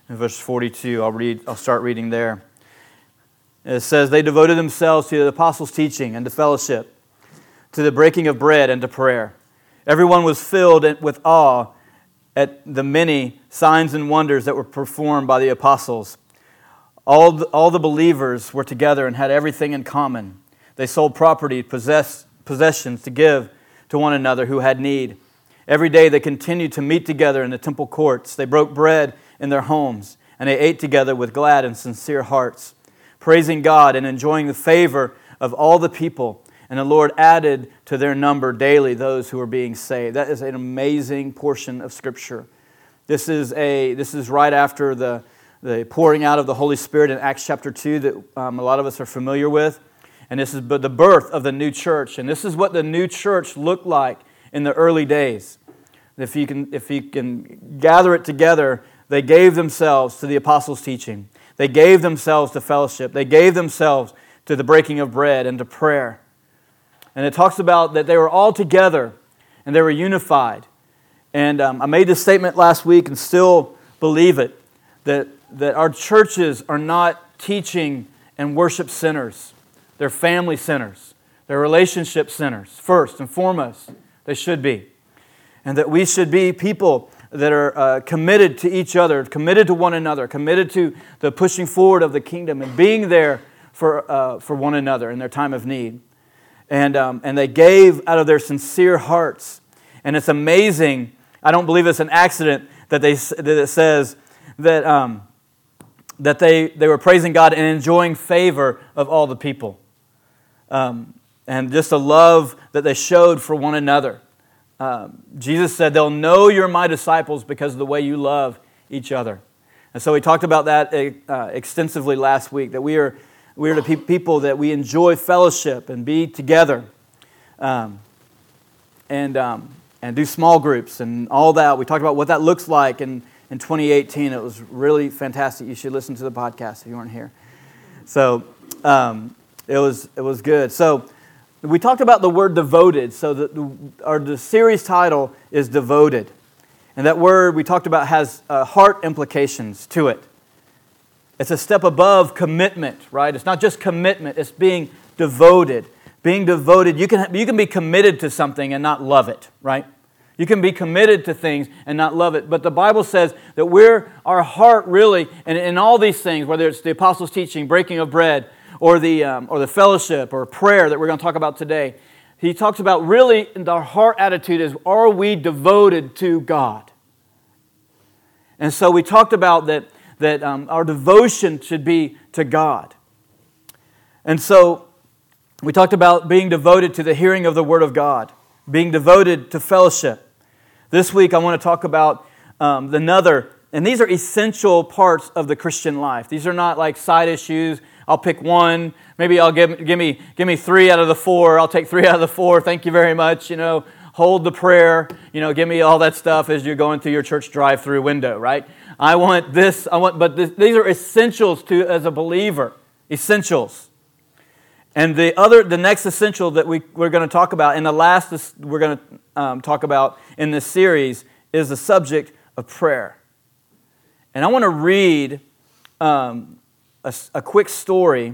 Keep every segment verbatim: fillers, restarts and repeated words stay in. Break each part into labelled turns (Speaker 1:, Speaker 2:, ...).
Speaker 1: In verse forty-two, I'll read. I'll start reading there. It says, "They devoted themselves to the apostles' teaching and to fellowship, to the breaking of bread and to prayer. Everyone was filled with awe at the many signs and wonders that were performed by the apostles. All the, all the believers were together and had everything in common. They sold property, possess, possessions to give to one another who had need. Every day they continued to meet together in the temple courts. They broke bread in their homes, and they ate together with glad and sincere hearts, praising God and enjoying the favor of all the people. And the Lord added to their number daily those who were being saved." That is an amazing portion of Scripture. This is a this is right after the, the pouring out of the Holy Spirit in Acts chapter two that um, a lot of us are familiar with. And this is the birth of the new church. And this is what the new church looked like in the early days. If you can, if you can gather it together, they gave themselves to the apostles' teaching. They gave themselves to fellowship. They gave themselves to the breaking of bread and to prayer. And it talks about that they were all together and they were unified. And um, I made this statement last week and still believe it, that, that our churches are not teaching and worship centers. They're family centers. They're relationship centers, first and foremost. They should be. And that we should be people that are uh, committed to each other, committed to one another, committed to the pushing forward of the kingdom and being there for uh, for one another in their time of need. And um, and they gave out of their sincere hearts. And it's amazing. I don't believe it's an accident that they that it says that um, that they they were praising God and enjoying favor of all the people. Um, and just the love that they showed for one another. Um, Jesus said, "They'll know you're my disciples because of the way you love each other." And so we talked about that uh, extensively last week, that we are we are the pe- people that we enjoy fellowship and be together, um, and um, and do small groups and all that. We talked about what that looks like in, in twenty eighteen. It was really fantastic. You should listen to the podcast if you weren't here. So um, it was it was good. So. We talked about the word devoted, so the, our the series title is devoted. And that word we talked about has uh, heart implications to it. It's a step above commitment, right? It's not just commitment, it's being devoted. Being devoted, you can you can be committed to something and not love it, right? You can be committed to things and not love it. But the Bible says that we're, our heart really, and in all these things, whether it's the apostles' teaching, breaking of bread, or the um, or the fellowship or prayer that we're going to talk about today, he talks about really our heart attitude is, are we devoted to God? And so we talked about that, that um, our devotion should be to God. And so we talked about being devoted to the hearing of the Word of God, being devoted to fellowship. This week I want to talk about um, another, and these are essential parts of the Christian life. These are not like side issues. I'll pick one. Maybe I'll give give me give me three out of the four. I'll take three out of the four. Thank you very much. You know, hold the prayer. You know, give me all that stuff as you're going through your church drive-through window. Right? I want this. I want. But this, these are essentials to as a believer. Essentials. And the other, the next essential that we we're going to talk about, and the last we're going to um, talk about in this series is the subject of prayer. And I want to read. Um, A, a quick story,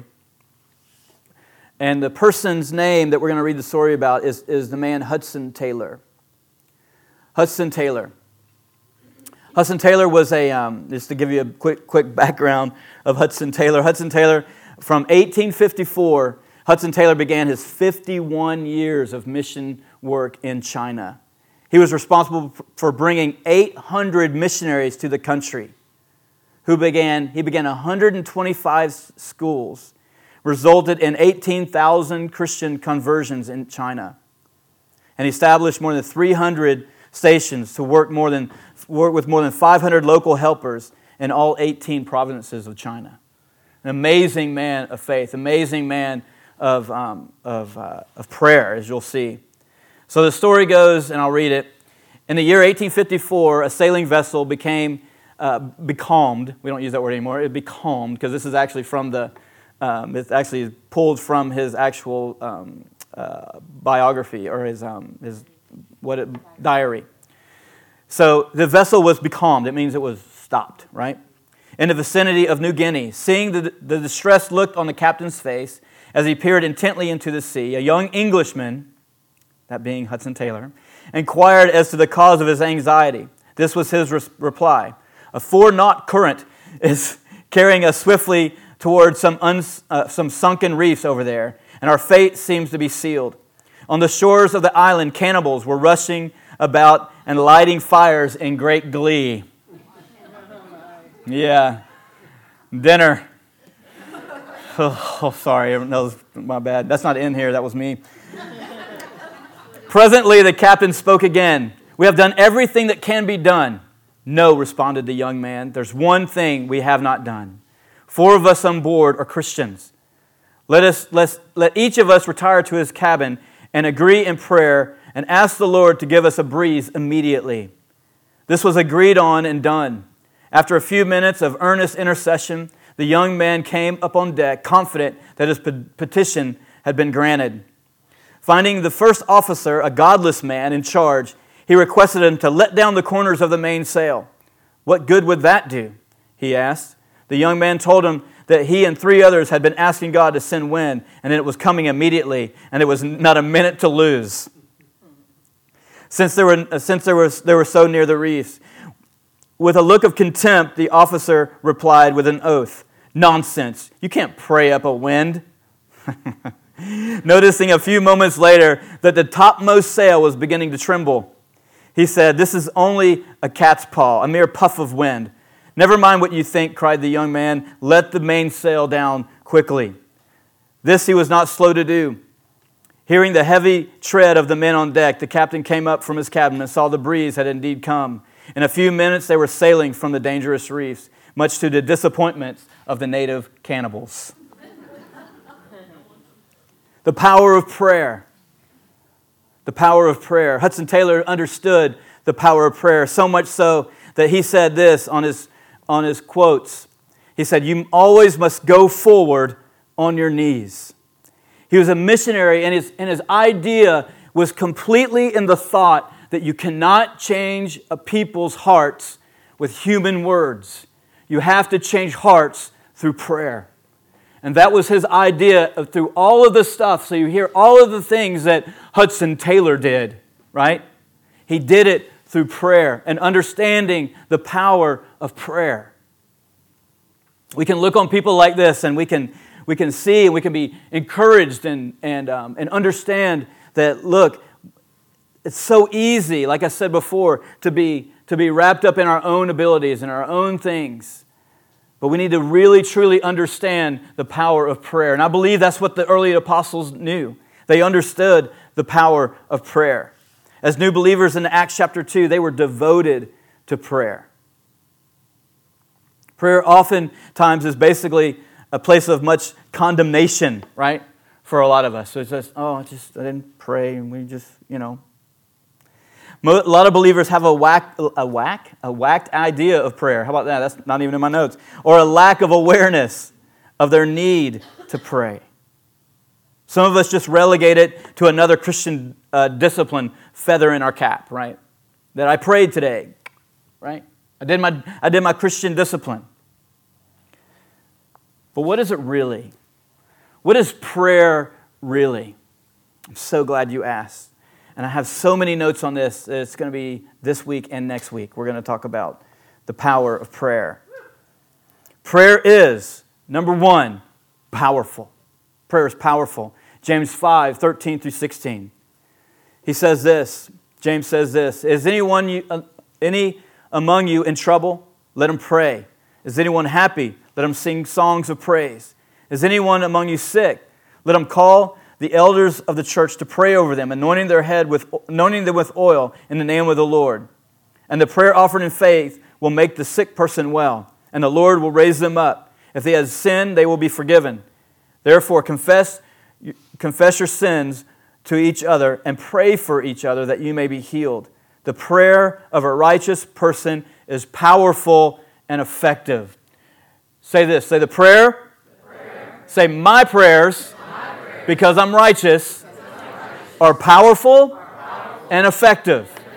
Speaker 1: and the person's name that we're going to read the story about is, is the man Hudson Taylor. Hudson Taylor. Hudson Taylor was a, um, just to give you a quick quick background of Hudson Taylor. Hudson Taylor, from eighteen fifty-four, Hudson Taylor began his fifty-one years of mission work in China. He was responsible for bringing eight hundred missionaries to the country. Who began, he began one hundred twenty-five schools, resulted in eighteen thousand Christian conversions in China, and established more than three hundred stations to work more than work with more than five hundred local helpers in all eighteen provinces of China. An amazing man of faith, amazing man of um, of uh, of prayer, as you'll see. So the story goes, and I'll read it. In the year eighteen fifty-four, a sailing vessel became Uh, becalmed. We don't use that word anymore. It becalmed, because this is actually from the, um, it's actually pulled from his actual um, uh, biography or his um, his what it, diary. So the vessel was becalmed. It means it was stopped, right? in the vicinity of New Guinea. Seeing the, the distressed look on the captain's face as he peered intently into the sea, a young Englishman, that being Hudson Taylor, inquired as to the cause of his anxiety. This was his re- reply. A four-knot current is carrying us swiftly toward some, uns, uh, some sunken reefs over there, and our fate seems to be sealed. On the shores of the island, cannibals were rushing about and lighting fires in great glee. Yeah. Dinner. Oh, oh sorry. That was my bad. That's not in here. That was me. Presently, the captain spoke again. We have done everything that can be done. No, responded the young man. There's one thing we have not done. Four of us on board are Christians. Let us let's, let each of us retire to his cabin and agree in prayer and ask the Lord to give us a breeze immediately. This was agreed on and done. After a few minutes of earnest intercession, the young man came up on deck, confident that his petition had been granted. Finding the first officer a godless man in charge, he requested him to let down the corners of the mainsail. What good would that do? He asked. The young man told him that he and three others had been asking God to send wind, and it was coming immediately, and it was not a minute to lose. Since they were, since they were, they were so near the reefs. With a look of contempt, the officer replied with an oath, "Nonsense! You can't pray up a wind." Noticing a few moments later that the topmost sail was beginning to tremble, he said, "This is only a cat's paw, a mere puff of wind." "Never mind what you think," cried the young man. "Let the mainsail down quickly." This he was not slow to do. Hearing the heavy tread of the men on deck, the captain came up from his cabin and saw the breeze had indeed come. In a few minutes, they were sailing from the dangerous reefs, much to the disappointment of the native cannibals. The power of prayer. The power of prayer. Hudson Taylor understood the power of prayer, so much so that he said this on his, on his quotes. He said, "You always must go forward on your knees." He was a missionary, and his, and his idea was completely in the thought that you cannot change a people's hearts with human words. You have to change hearts through prayer. And that was his idea of through all of the stuff. So you hear all of the things that Hudson Taylor did, right? He did it through prayer and understanding the power of prayer. We can look on people like this and we can we can see and we can be encouraged and and um, and understand that, look, it's so easy, like I said before, to be to be wrapped up in our own abilities and our own things. But we need to really, truly understand the power of prayer. And I believe that's what the early apostles knew. They understood the power of prayer. As new believers in Acts chapter two, they were devoted to prayer. Prayer oftentimes is basically a place of much condemnation, right? For a lot of us. So it's just, oh, I just I didn't pray, and we just, you know. A lot of believers have a whack, a whack, a whacked idea of prayer. How about that? That's not even in my notes. Or a lack of awareness of their need to pray. Some of us just relegate it to another Christian uh, discipline, feather in our cap, right? That I prayed today, right? I did my I did my Christian discipline. But what is it really? What is prayer really? I'm so glad you asked. And I have so many notes on this. It's going to be this week and next week. We're going to talk about the power of prayer. Prayer is, number one, powerful. Prayer is powerful. James five, thirteen through sixteen. He says this. James says this. Is anyone you, uh, any among you in trouble? Let him pray. Is anyone happy? Let him sing songs of praise. Is anyone among you sick? Let him call the elders of the church to pray over them, anointing their head with anointing them with oil in the name of the Lord. And the prayer offered in faith will make the sick person well, and the Lord will raise them up. If they have sinned, they will be forgiven. Therefore, confess, confess your sins to each other and pray for each other that you may be healed. The prayer of a righteous person is powerful and effective. Say this. Say the prayer. The prayer. Say my prayers. Because I'm righteous, are powerful and effective.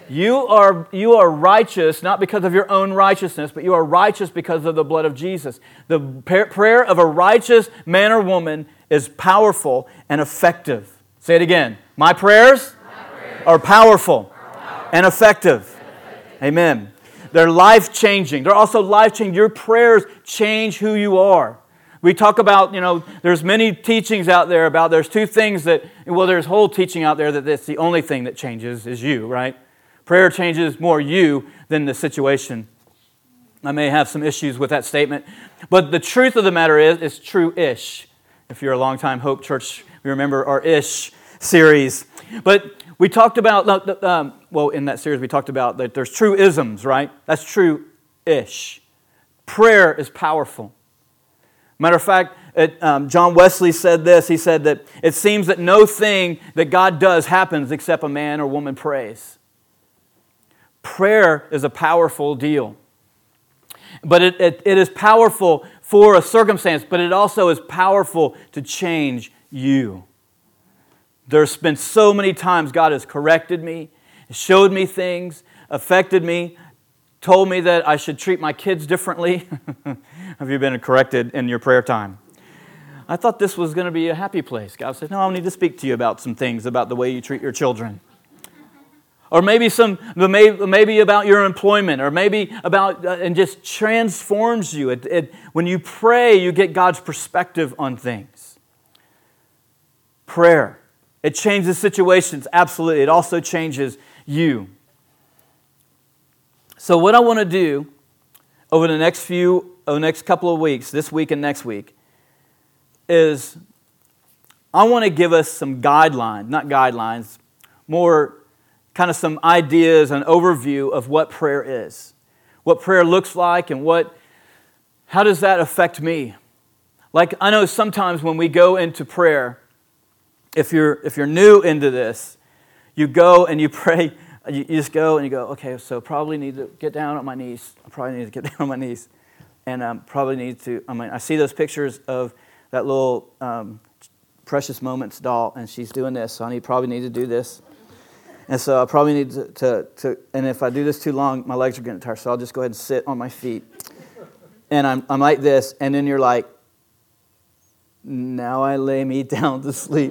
Speaker 1: You are, you are righteous not because of your own righteousness, but you are righteous because of the blood of Jesus. The prayer of a righteous man or woman is powerful and effective. Say it again. My prayers, My prayers are powerful, are powerful and, effective. and effective. Amen. They're life-changing. They're also life-changing. Your prayers change who you are. We talk about, you know, there's many teachings out there about there's two things that, well, there's whole teaching out there that that's the only thing that changes is you, right? Prayer changes more you than the situation. I may have some issues with that statement. But the truth of the matter is, it's true-ish. If you're a long-time Hope Church, you remember our ish series. But we talked about, um, well, in that series we talked about that there's true-isms, right? That's true-ish. Prayer is powerful. Matter of fact, it, um, John Wesley said this. He said that it seems that no thing that God does happens except a man or woman prays. Prayer is a powerful deal. But it, it, it is powerful for a circumstance, but it also is powerful to change you. There's been so many times God has corrected me, showed me things, affected me, told me that I should treat my kids differently. Have you been corrected in your prayer time? I thought this was going to be a happy place. God said, no, I need to speak to you about some things about the way you treat your children. Or maybe some, maybe about your employment, or maybe about, uh, and just transforms you. It, it, when you pray, you get God's perspective on things. Prayer. It changes situations, absolutely. It also changes you. So what I want to do over the next few, over the next couple of weeks, this week and next week, is I want to give us some guidelines, not guidelines, more kind of some ideas, an overview of what prayer is, what prayer looks like, and what, how does that affect me? Like, I know sometimes when we go into prayer, if you're if you're new into this, you go and you pray. You just go and you go, okay, so probably need to get down on my knees. I probably need to get down on my knees. And um, probably need to, I mean, I see those pictures of that little um, Precious Moments doll, and she's doing this, so I need, probably need to do this. And so I probably need to, to, to, and if I do this too long, my legs are getting tired, so I'll just go ahead and sit on my feet. And I'm, I'm like this, and then you're like, now I lay me down to sleep.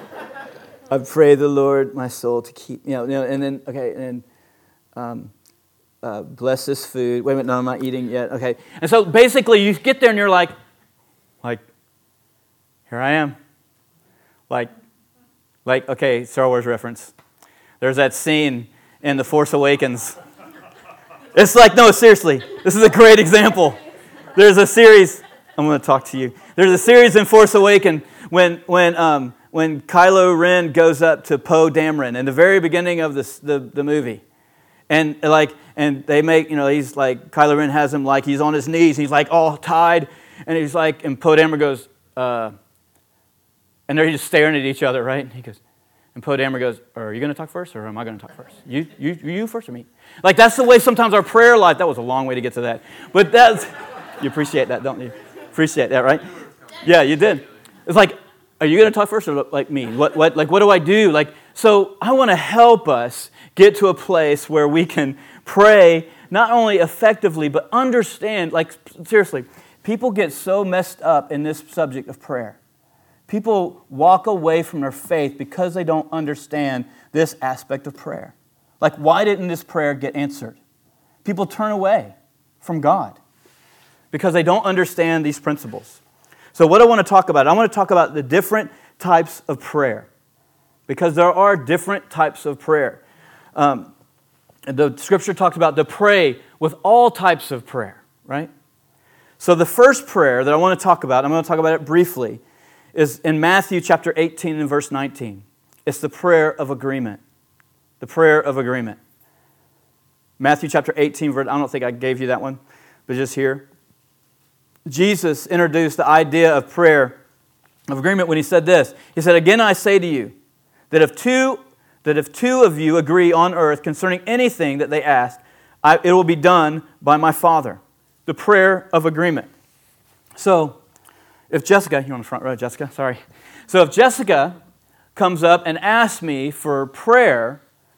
Speaker 1: I pray the Lord my soul to keep, you know, you know and then, okay, and then um, uh, bless this food. Wait a minute, no, I'm not eating yet. Okay. And so basically you get there and you're like, like, here I am. Like, like, okay, Star Wars reference. There's that scene in The Force Awakens. It's like, no, seriously, this is a great example. There's a series, I'm going to talk to you. There's a series in Force Awakens when, when, um, when Kylo Ren goes up to Poe Dameron in the very beginning of this, the, the movie. And like, and they make, you know, he's like, Kylo Ren has him like, he's on his knees, he's like all tied, and he's like, and Poe Dameron goes, uh, and they're just staring at each other, right? And he goes, and Poe Dameron goes, are you going to talk first, or am I going to talk first? You, you, you first, or me? Like, that's the way sometimes our prayer life, that was a long way to get to that. But that's, you appreciate that, don't you? Appreciate that, right? Yeah, you did. It's like, are you going to talk first or like me? What, what, like, what do I do? Like, so I want to help us get to a place where we can pray not only effectively, but understand, like, seriously, people get so messed up in this subject of prayer. People walk away from their faith because they don't understand this aspect of prayer. Like, why didn't this prayer get answered? People turn away from God because they don't understand these principles. So what I want to talk about, I want to talk about the different types of prayer, because there are different types of prayer. Um, the Scripture talks about to pray with all types of prayer, right? So the first prayer that I want to talk about, I'm going to talk about it briefly, is in Matthew chapter eighteen and verse nineteen. It's the prayer of agreement. The prayer of agreement. Matthew chapter eighteen, verse, I don't think I gave you that one, but just here. Jesus introduced the idea of prayer of agreement when he said this. He said, again I say to you, that if two, that if two of you agree on earth concerning anything that they ask, I, it will be done by my Father. The prayer of agreement. So, if Jessica, you're on the front row, Jessica, sorry. So if Jessica comes up and asks me for prayer,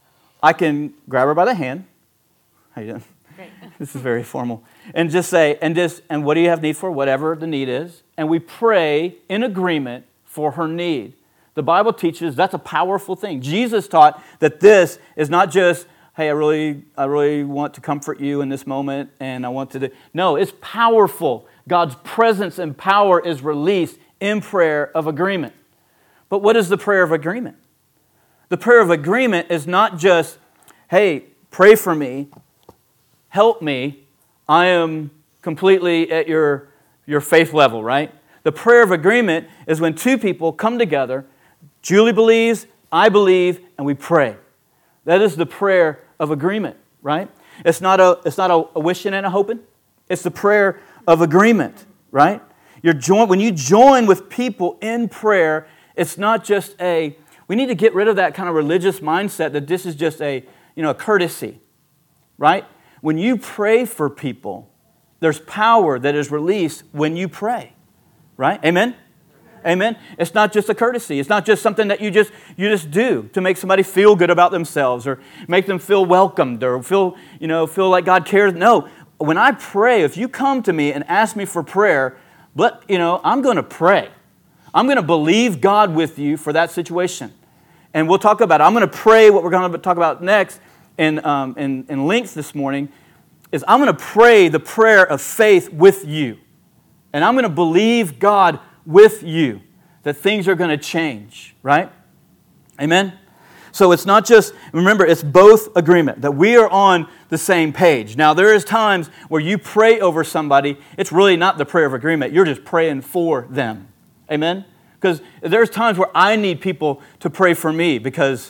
Speaker 1: I can grab her by the hand. How you doing?
Speaker 2: Great.
Speaker 1: This is very formal. And just say, and just, and what do you have need for? Whatever the need is. And we pray in agreement for her need. The Bible teaches that's a powerful thing. Jesus taught that this is not just, hey, I really, I really want to comfort you in this moment, and I want to do. No, it's powerful. God's presence and power is released in prayer of agreement. But what is the prayer of agreement? The prayer of agreement is not just, hey, pray for me, help me, I am completely at your, your faith level, right? The prayer of agreement is when two people come together, Julie believes, I believe, and we pray. That is the prayer of agreement, right? It's not a, it's not a, a wishing and a hoping. It's the prayer of agreement, right? You're join, when you join with people in prayer, it's not just a, we need to get rid of that kind of religious mindset that this is just a, you know, a courtesy, right? When you pray for people, there's power that is released when you pray, right? Amen? Amen? It's not just a courtesy. It's not just something that you just you just do to make somebody feel good about themselves or make them feel welcomed or feel, you know, feel like God cares. No, when I pray, if you come to me and ask me for prayer, but, you know, I'm going to pray. I'm going to believe God with you for that situation. And we'll talk about it. I'm going to pray. What we're going to talk about next in, um, in, in length this morning is I'm going to pray the prayer of faith with you. And I'm going to believe God with you that things are going to change, right? Amen? So it's not just, remember, it's both agreement, that we are on the same page. Now, there is times where you pray over somebody, it's really not the prayer of agreement. You're just praying for them. Amen? Because there's times where I need people to pray for me because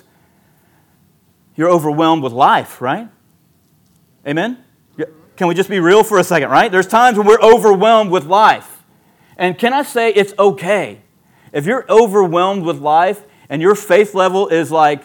Speaker 1: you're overwhelmed with life, right? Amen? Can we just be real for a second, right? There's times when we're overwhelmed with life. And can I say it's okay? If you're overwhelmed with life and your faith level is like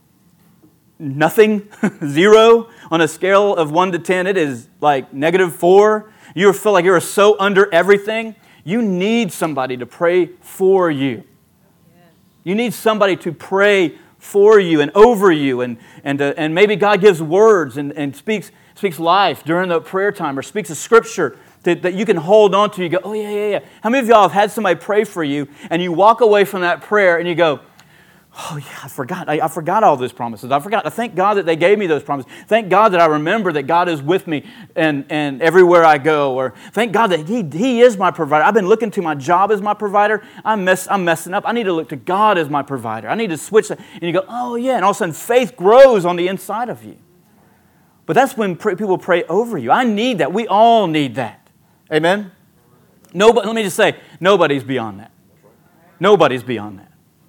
Speaker 1: nothing, zero, on a scale of one to ten, it is like negative four. You feel like you're so under everything. You need somebody to pray for you. You need somebody to pray for you and over you. And, and, uh, and maybe God gives words and, and speaks, speaks life during the prayer time or speaks a scripture that, that you can hold on to. You go, oh, yeah, yeah, yeah. How many of y'all have had somebody pray for you and you walk away from that prayer and you go, oh, yeah, I forgot. I, I forgot all those promises. I forgot. I thank God that they gave me those promises. Thank God that I remember that God is with me and, and everywhere I go. Or thank God that he, he is my provider. I've been looking to my job as my provider. I'm, mess, I'm messing up. I need to look to God as my provider. I need to switch that. And you go, oh, yeah. And all of a sudden, faith grows on the inside of you. But that's when pray, people pray over you. I need that. We all need that. Amen? Nobody, let me just say, nobody's beyond that. Nobody's beyond that.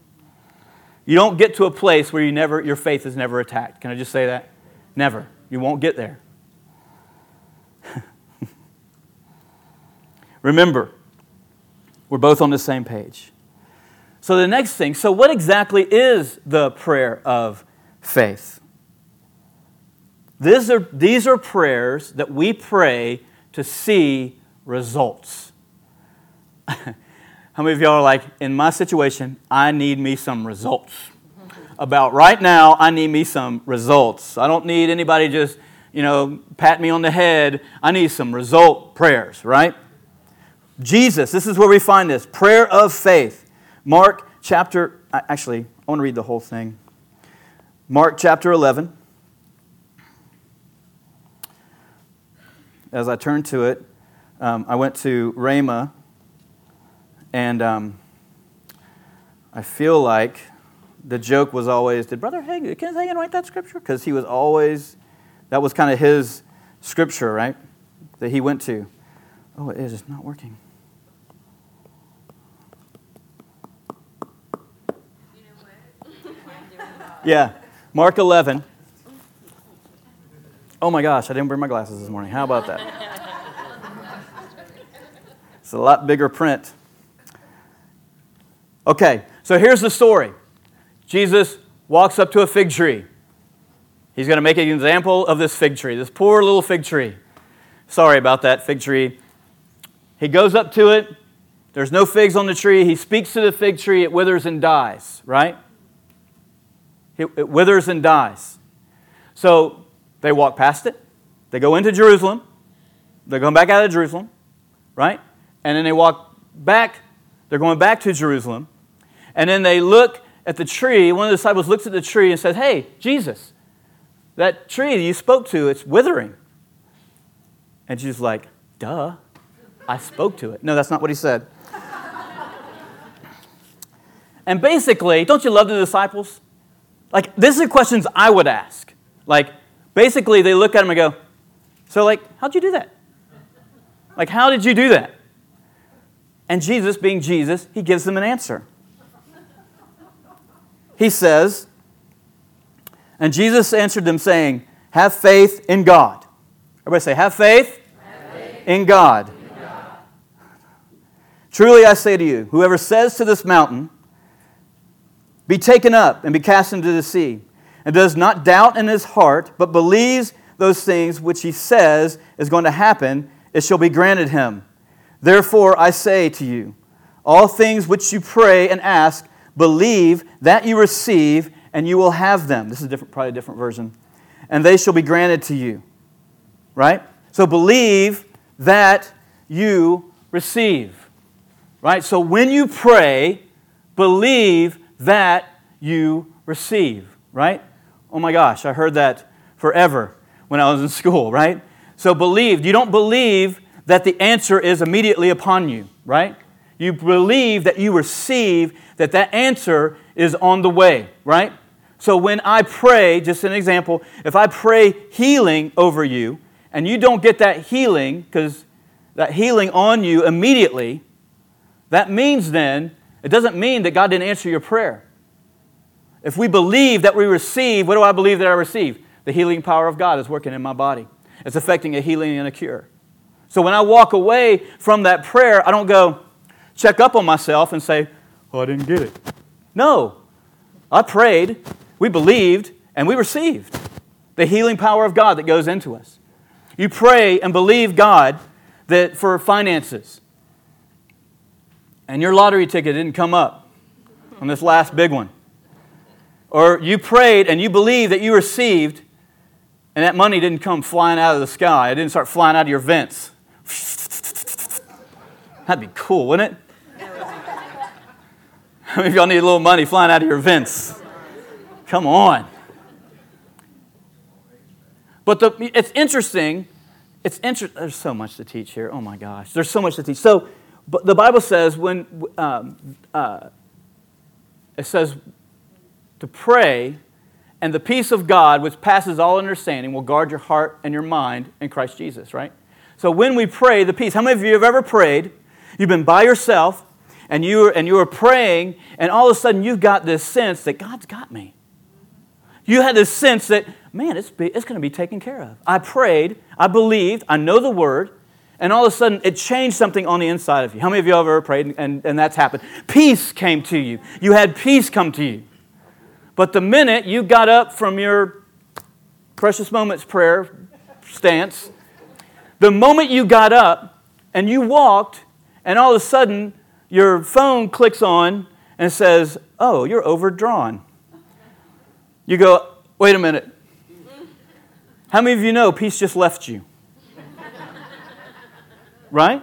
Speaker 1: You don't get to a place where you never, your faith is never attacked. Can I just say that? Never. You won't get there. Remember, we're both on the same page. So the next thing, so what exactly is the prayer of faith? These are, these are prayers that we pray to see results. How many of y'all are like, in my situation, I need me some results. About right now, I need me some results. I don't need anybody just, you know, pat me on the head. I need some result prayers, right? Jesus, this is where we find this. Prayer of faith. Mark chapter, actually, I want to read the whole thing. Mark chapter eleven. As I turn to it, um, I went to Rhema. And um, I feel like the joke was always, did Brother Hagin, Kenneth Hagin write that scripture? Because he was always, that was kind of his scripture, right? That he went to. Oh, it is. It's not working.
Speaker 2: You know what?
Speaker 1: Yeah. Mark eleven. Oh my gosh, I didn't bring my glasses this morning. How about that? It's a lot bigger print. Okay, so here's the story. Jesus walks up to a fig tree. He's going to make an example of this fig tree, this poor little fig tree. Sorry about that fig tree. He goes up to it. There's no figs on the tree. He speaks to the fig tree. It withers and dies, right? It, it withers and dies. So they walk past it. They go into Jerusalem. They're going back out of Jerusalem, right? And then they walk back. They're going back to Jerusalem. And then they look at the tree. One of the disciples looks at the tree and says, hey, Jesus, that tree that you spoke to, it's withering. And Jesus is like, duh, I spoke to it. No, that's not what he said. And basically, don't you love the disciples? Like, this are questions I would ask. Like, basically, they look at him and go, so, like, how'd you do that? Like, how did you do that? And Jesus, being Jesus, he gives them an answer. He says, and Jesus answered them saying, have faith in God. Everybody say, have faith, have faith in God. In God. Truly I say to you, whoever says to this mountain, be taken up and be cast into the sea, and does not doubt in his heart, but believes those things which he says is going to happen, it shall be granted him. Therefore I say to you, all things which you pray and ask, believe that you receive, and you will have them. This is a different, probably a different version. And they shall be granted to you. Right? So believe that you receive. Right? So when you pray, believe that you receive. Right? Oh my gosh, I heard that forever when I was in school, right? So believe. You don't believe that the answer is immediately upon you, right? You believe that you receive that that answer is on the way, right? So when I pray, just an example, if I pray healing over you and you don't get that healing, because that healing on you immediately, that means then, it doesn't mean that God didn't answer your prayer. If we believe that we receive, what do I believe that I receive? The healing power of God is working in my body. It's affecting a healing and a cure. So when I walk away from that prayer, I don't go check up on myself and say, oh, I didn't get it. No. I prayed, we believed, and we received the healing power of God that goes into us. You pray and believe God that for finances, and your lottery ticket didn't come up on this last big one. Or you prayed and you believed that you received, and that money didn't come flying out of the sky. It didn't start flying out of your vents. That'd be cool, wouldn't it? How many of y'all need a little money flying out of your vents? Come on. But the, it's interesting. It's inter- There's so much to teach here. Oh my gosh. There's so much to teach. So but the Bible says when um, uh, it says to pray, and the peace of God, which passes all understanding, will guard your heart and your mind in Christ Jesus, right? So when we pray, the peace. How many of you have ever prayed? You've been by yourself, and you were, and you were praying, and all of a sudden you've got this sense that God's got me. You had this sense that, man, it's, be, it's going to be taken care of. I prayed, I believed, I know the Word, and all of a sudden it changed something on the inside of you. How many of you have ever prayed and, and that's happened? Peace came to you. You had peace come to you. But the minute you got up from your precious moments prayer stance, the moment you got up and you walked, and all of a sudden your phone clicks on and says, oh, you're overdrawn. You go, wait a minute. How many of you know peace just left you? Right?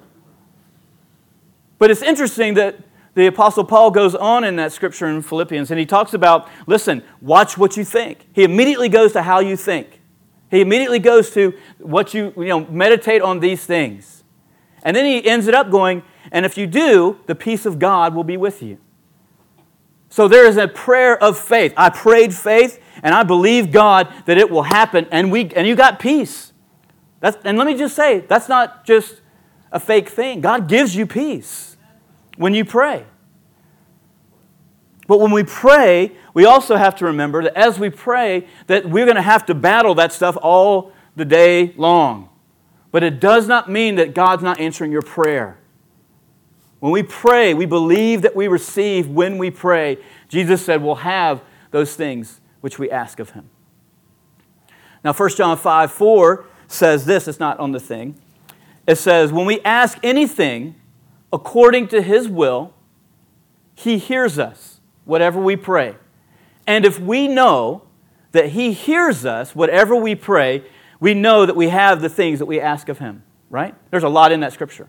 Speaker 1: But it's interesting that the Apostle Paul goes on in that scripture in Philippians, and he talks about, listen, watch what you think. He immediately goes to how you think. He immediately goes to what you, you know, meditate on these things. And then he ends it up going, and if you do, the peace of God will be with you. So there is a prayer of faith. I prayed faith, and I believe God that it will happen, and we and you got peace. That's, and let me just say, that's not just a fake thing. God gives you peace when you pray. But when we pray, we also have to remember that as we pray, that we're going to have to battle that stuff all the day long. But it does not mean that God's not answering your prayer. When we pray, we believe that we receive when we pray. Jesus said we'll have those things which we ask of Him. Now, First John five four says this. It's not on the thing. It says, when we ask anything according to His will, He hears us, whatever we pray. And if we know that He hears us, whatever we pray, we know that we have the things that we ask of Him, right? There's a lot in that scripture.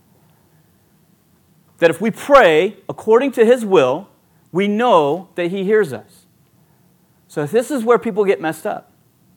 Speaker 1: That if we pray according to His will, we know that He hears us. So this is where people get messed up.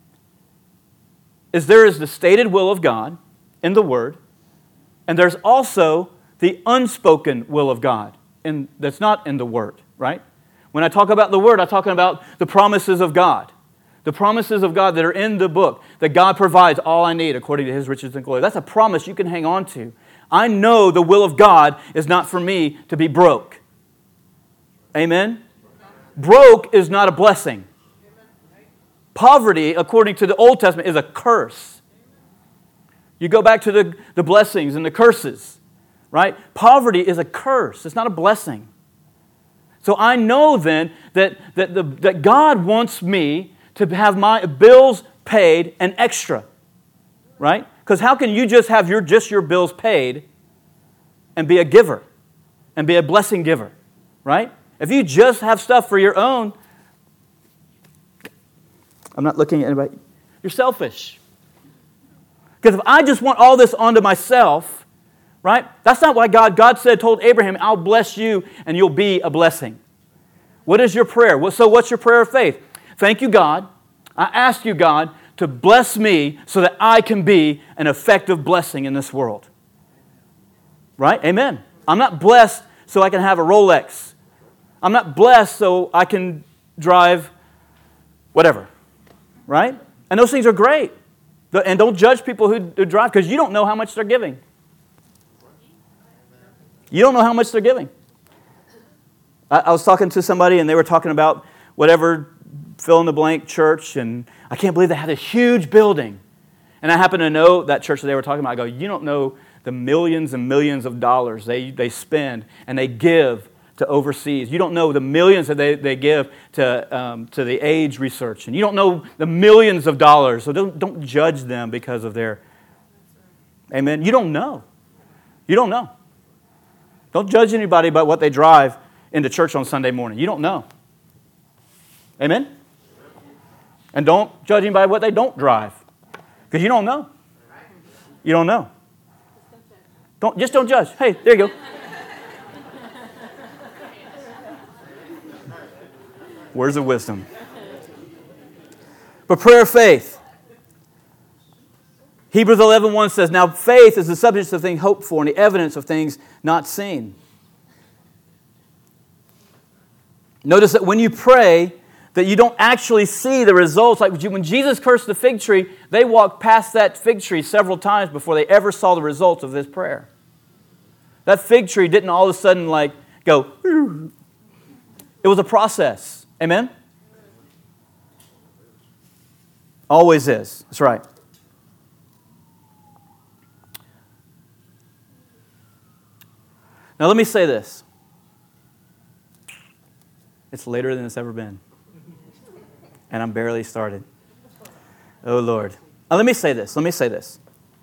Speaker 1: Is there is the stated will of God in the Word, and there's also the unspoken will of God in, that's not in the Word, right? When I talk about the Word, I'm talking about the promises of God. The promises of God that are in the book, that God provides all I need according to His riches and glory. That's a promise you can hang on to. I know the will of God is not for me to be broke. Amen? Broke is not a blessing. Poverty, according to the Old Testament, is a curse. You go back to the, the blessings and the curses, right? Poverty is a curse. It's not a blessing. So I know then that, that, the, that God wants me to have my bills paid and extra, right? Because how can you just have your just your bills paid and be a giver and be a blessing giver, right? If you just have stuff for your own, I'm not looking at anybody, you're selfish. Because if I just want all this onto myself, right? That's not why God, God said, told Abraham, I'll bless you and you'll be a blessing. What is your prayer? So what's your prayer of faith? Thank you, God. I ask you, God, to bless me so that I can be an effective blessing in this world. Right? Amen. I'm not blessed so I can have a Rolex. I'm not blessed so I can drive whatever. Right? And those things are great. And don't judge people who drive because you don't know how much they're giving. You don't know how much they're giving. I, I was talking to somebody and they were talking about whatever fill-in-the-blank church, and I can't believe they had a huge building. And I happen to know that church that they were talking about. I go, you don't know the millions and millions of dollars they, they spend and they give to overseas. You don't know the millions that they, they give to, um, to the AIDS research. And you don't know the millions of dollars. So don't, don't judge them because of their... Amen? You don't know. You don't know. Don't judge anybody by what they drive into church on Sunday morning. You don't know. Amen? And don't judge anybody by what they don't drive. Because you don't know. You don't know. Don't, just don't judge. Hey, there you go. Words of wisdom. But prayer of faith. Hebrews eleven one says, now faith is the substance of things hoped for and the evidence of things not seen. Notice that when you pray, that you don't actually see the results. Like when Jesus cursed the fig tree, they walked past that fig tree several times before they ever saw the results of this prayer. That fig tree didn't all of a sudden like go, "Ooh." It was a process. Amen? Always is. That's right. Now let me say this. It's later than it's ever been. And I'm barely started. Oh, Lord. Now, let me say this. Let me say this.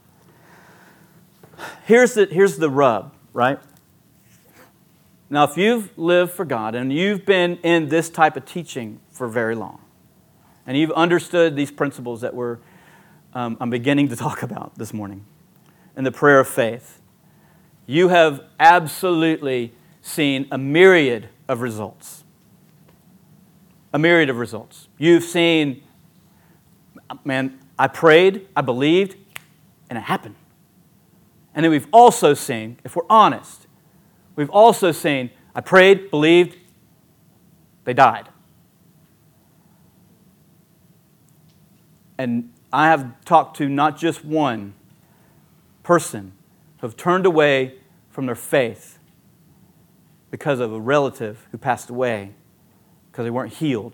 Speaker 1: Here's the, here's the rub, right? Now, if you've lived for God and you've been in this type of teaching for very long, and you've understood these principles that we're, um, I'm beginning to talk about this morning, in the prayer of faith, you have absolutely seen a myriad of results. A myriad of results. You've seen, man, I prayed, I believed, and it happened. And then we've also seen, if we're honest, we've also seen, I prayed, believed, they died. And I have talked to not just one person who have turned away from their faith because of a relative who passed away because they weren't healed.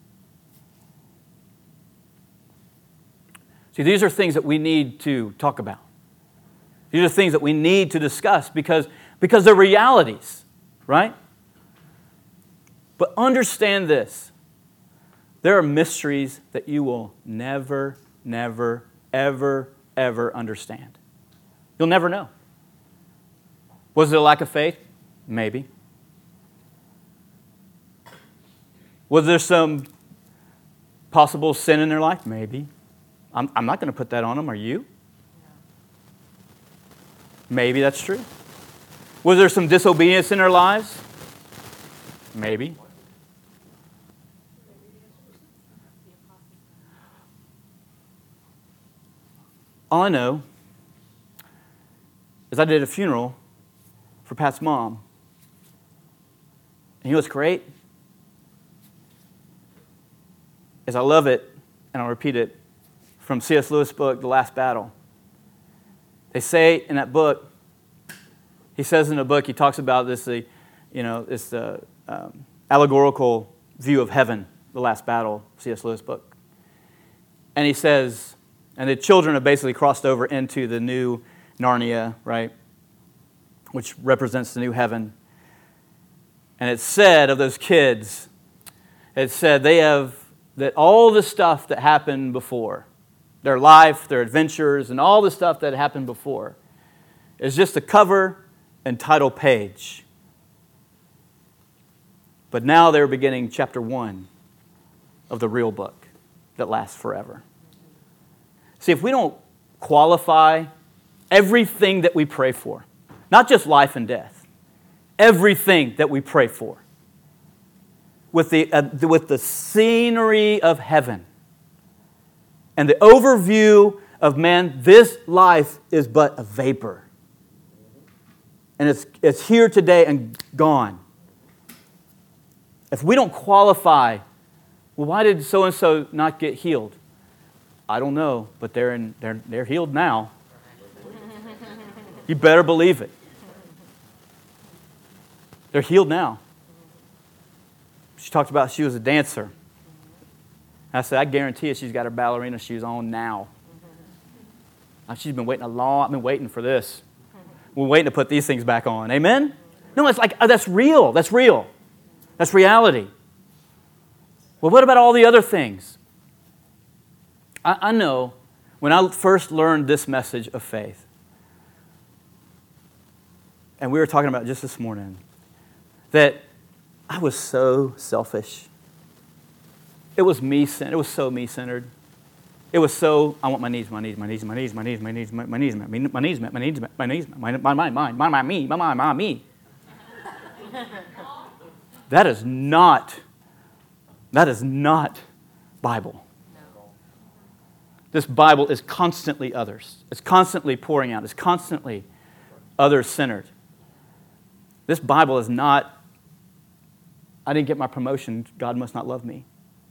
Speaker 1: See, these are things that we need to talk about. These are things that we need to discuss because, because they're realities, right? But understand this. There are mysteries that you will never, never, ever, ever understand. You'll never know. Was it a lack of faith? Maybe. Was there some possible sin in their life? Maybe. I'm, I'm not going to put that on them. Are you? Maybe that's true. Was there some disobedience in their lives? Maybe. All I know is I did a funeral for Pat's mom. And you know what's great? Is I love it, and I'll repeat it, from C S Lewis' book, The Last Battle. They say in that book, he says in the book, he talks about this, uh, you know, this uh, um, allegorical view of heaven, The Last Battle, C S Lewis' book. And he says, and the children have basically crossed over into the new Narnia, right, which represents the new heaven. And it's said of those kids, it said they have, that all the stuff that happened before, their life, their adventures, and all the stuff that happened before, is just a cover and title page. But now they're beginning chapter one of the real book that lasts forever. See, if we don't qualify everything that we pray for, not just life and death, everything that we pray for, with the, uh, with the scenery of heaven and the overview of man, this life is but a vapor. And it's, it's here today and gone. If we don't qualify, well, why did so-and-so not get healed? I don't know, but they're, in, they're, they're healed now. You better believe it. They're healed now. She talked about she was a dancer. I said, I guarantee you she's got her ballerina shoes on now. She's been waiting a long, I've been waiting for this. We're waiting to put these things back on. Amen? No, it's like, oh, that's real. That's real. That's reality. Well, what about all the other things? I, I know when I first learned this message of faith, and we were talking about it just this morning, that I was so selfish. It was me-centered. It was so me-centered. It was so, I want my needs, my needs, my needs, my needs, my needs, my needs, my needs, my needs, my needs, my needs, my needs, my needs, my mind, mine, mine, mine, me, my mind, my me. That is not, that is not Bible. This Bible is constantly others. It's constantly pouring out. It's constantly others-centered. This Bible is not, I didn't get my promotion, God must not love me.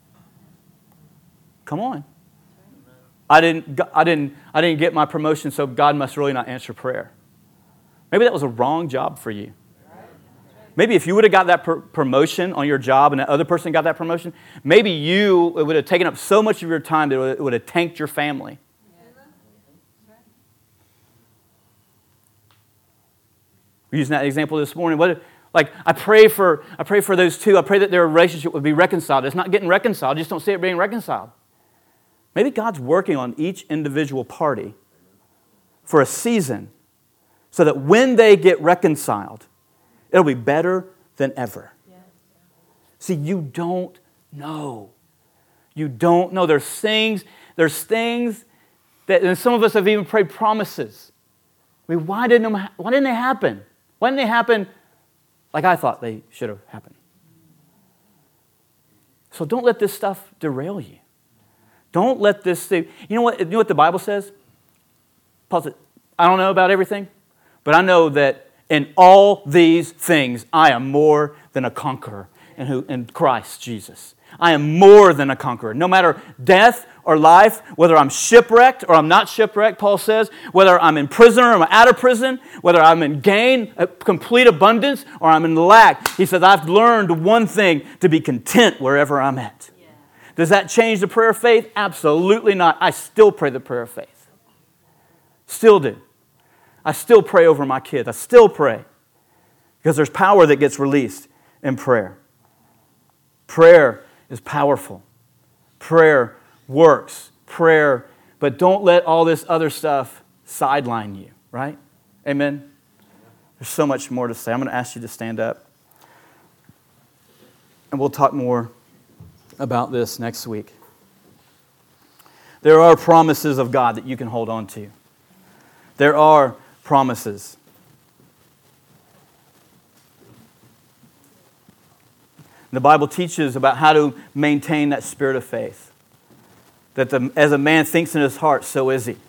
Speaker 1: Come on. I didn't, I didn't, I didn't get my promotion, so God must really not answer prayer. Maybe that was a wrong job for you. Maybe if you would have got that pr- promotion on your job and that other person got that promotion, maybe you, it would have taken up so much of your time that it would, it would have tanked your family. We're using that example this morning. What, like, I pray for, I pray for those two. I pray that their relationship would be reconciled. It's not getting reconciled. You just don't see it being reconciled. Maybe God's working on each individual party for a season so that when they get reconciled, it'll be better than ever. Yeah. See, you don't know. You don't know. There's things, there's things that, and some of us have even prayed promises. I mean, why didn't them, why didn't they happen? Why didn't they happen like I thought they should have happened? So don't let this stuff derail you. Don't let this thing, you know what, you know what the Bible says? Paul said, I don't know about everything, but I know that in all these things, I am more than a conqueror in, who, in Christ Jesus. I am more than a conqueror. No matter death or life, whether I'm shipwrecked or I'm not shipwrecked, Paul says, whether I'm in prison or I'm out of prison, whether I'm in gain, complete abundance, or I'm in lack, he says, I've learned one thing, to be content wherever I'm at. Yeah. Does that change the prayer of faith? Absolutely not. I still pray the prayer of faith. Still do. I still pray over my kids. I still pray. Because there's power that gets released in prayer. Prayer is powerful. Prayer works. Prayer, but don't let all this other stuff sideline you, right? Amen? There's so much more to say. I'm going to ask you to stand up. And we'll talk more about this next week. There are promises of God that you can hold on to. There are promises. The Bible teaches about how to maintain that spirit of faith. That the, as a man thinks in his heart, so is he.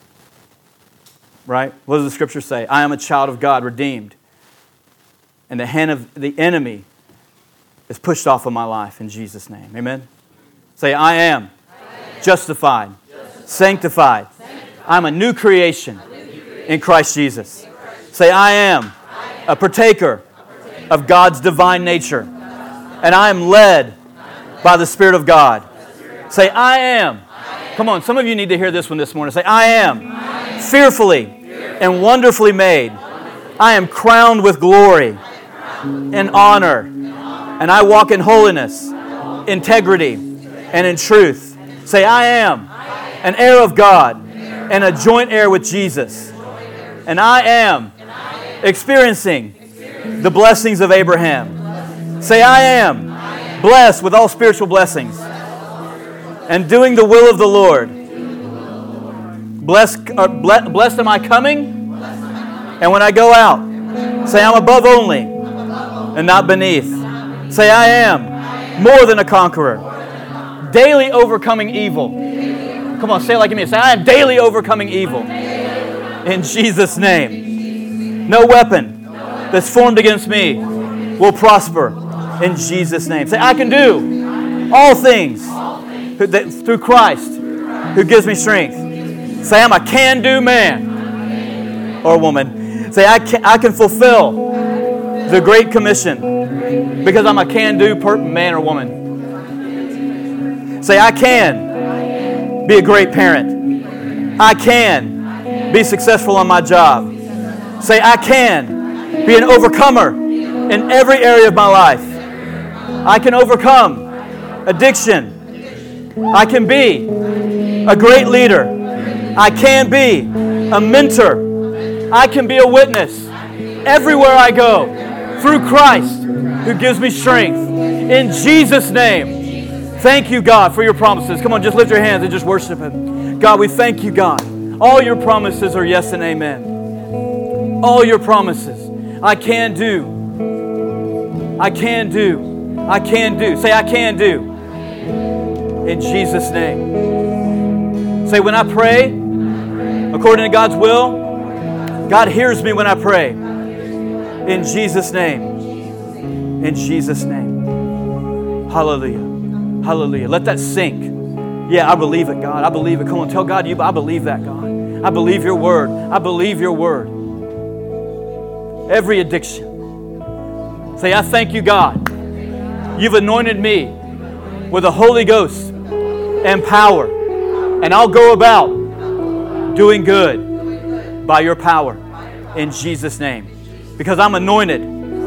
Speaker 1: Right? What does the Scripture say? I am a child of God, redeemed. And the hand of the enemy is pushed off of my life in Jesus' name. Amen? Say, I am, I am. Justified, justified. Sanctified. Sanctified. I'm a new creation, a new creation. In Christ Jesus. In Christ. Say, I am, I am. A, partaker a partaker of God's divine nature. And I am led by the Spirit of God. Say, I am. Come on, some of you need to hear this one this morning. Say, I am fearfully and wonderfully made. I am crowned with glory and honor. And I walk in holiness, integrity, and in truth. Say, I am an heir of God and a joint heir with Jesus. And I am experiencing the blessings of Abraham. Say, I am blessed with all spiritual blessings and doing the will of the Lord. Blessed, uh, ble- blessed am I coming, and when I go out, say, I'm above only and not beneath. Say, I am more than a conqueror, daily overcoming evil. Come on, say it like me. Say, I am daily overcoming evil. In Jesus' name. No weapon that's formed against me will prosper. In Jesus' name. Say, I can do all things through Christ who gives me strength. Say, I'm a can-do man or woman. Say, I can, I can fulfill the Great Commission because I'm a can-do per- man or woman. Say, I can be a great parent. I can be successful on my job. Say, I can be an overcomer in every area of my life. I can overcome addiction. I can be a great leader. I can be a mentor. I can be a witness everywhere I go through Christ who gives me strength. In Jesus' name, thank you, God, for your promises. Come on, just lift your hands and just worship Him. God, we thank you, God. All your promises are yes and amen. All your promises. I can do. I can do. I can do. Say, I can do. In Jesus' name. Say, when I pray, according to God's will, God hears me when I pray. In Jesus' name. In Jesus' name. Hallelujah. Hallelujah. Let that sink. Yeah, I believe it, God. I believe it. Come on, tell God you. I believe that, God. I believe your word. I believe your word. Every addiction. Say, I thank you, God. You've anointed me with the Holy Ghost and power. And I'll go about doing good by your power in Jesus' name. Because I'm anointed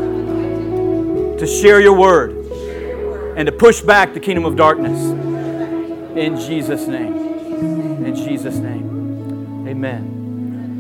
Speaker 1: to share your word and to push back the kingdom of darkness. In Jesus' name. In Jesus' name. Amen.